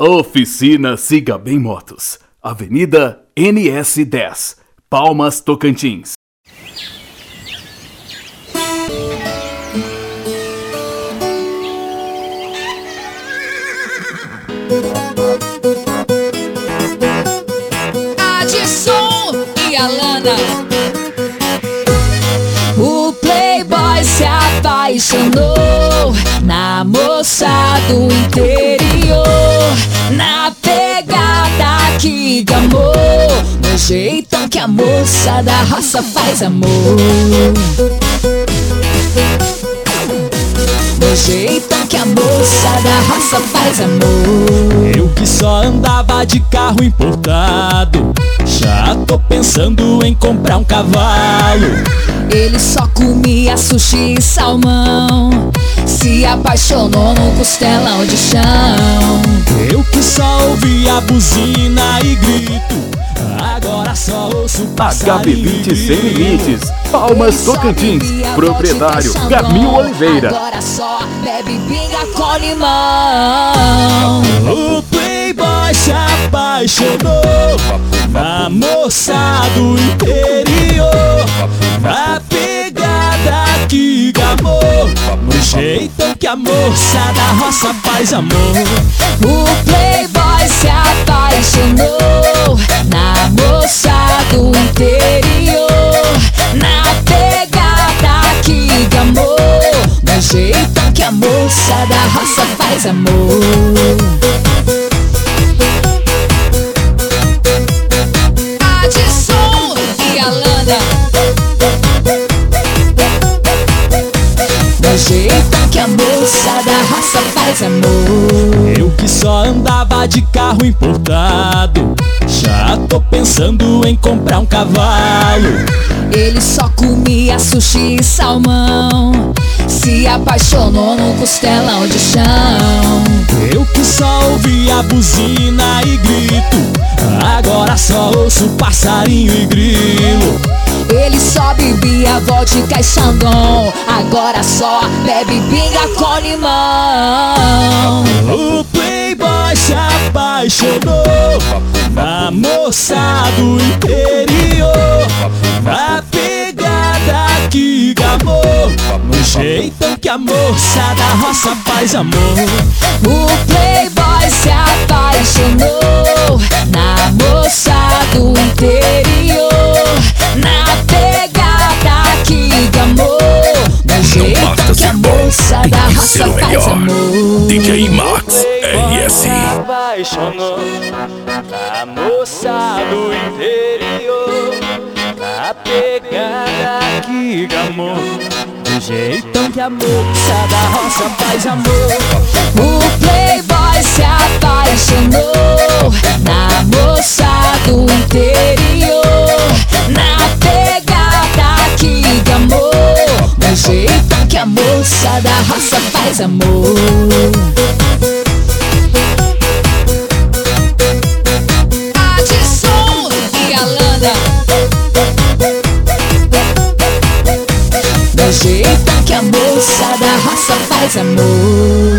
Oficina Siga Bem Motos, Avenida NS 10, Palmas, Tocantins. Adson e Alana. O playboy se apaixonou na moça do interior, na pegada que gamou, no jeitão que a moça da roça faz amor, no jeitão que a moça da roça faz amor. Eu que só andava de carro importado, já tô pensando em comprar um cavalo. Ele só comia sushi e salmão, se apaixonou no costelão de chão. Eu que só ouvia buzina e grito, agora só ouço passarinho. HB20 Sem Limites, Palmas, Tocantins. Proprietário Camil Oliveira. Agora só bebe pinga com limão. O playboy se apaixonou na moça do interior, na pegada que gamou, no jeitão que a moça da roça faz amor. O playboy se apaixonou na moça do interior, na pegada que gamou, no jeitão que a moça da roça faz amor. Adson e Alana. No jeitão que a moça da roça faz amor. Eu que só andava de carro importado, já tô pensando em comprar um cavalo. Ele só comia sushi e salmão, se apaixonou no costelão de chão. Eu que só ouvia buzina e grito, agora só ouço passarinho e grilo. Ele só bebia vodka e xandão, agora só bebe pinga com limão. O playboy se apaixonou na moça do interior, na pegada que gamou, no jeitão que a moça da roça faz amor. O playboy se apaixonou na moça do interior, na pegada que gamou, no jeitão que a moça da roça faz amor. DJ Max RS. Apaixonou na moça do interior, na pegada que gamou, do jeitão que a moça da roça faz amor. O playboy se apaixonou na moça do interior, na pegada que gamou, no jeitão que a moça da roça faz amor. Adson e Alana. No jeitão que a moça da roça faz amor.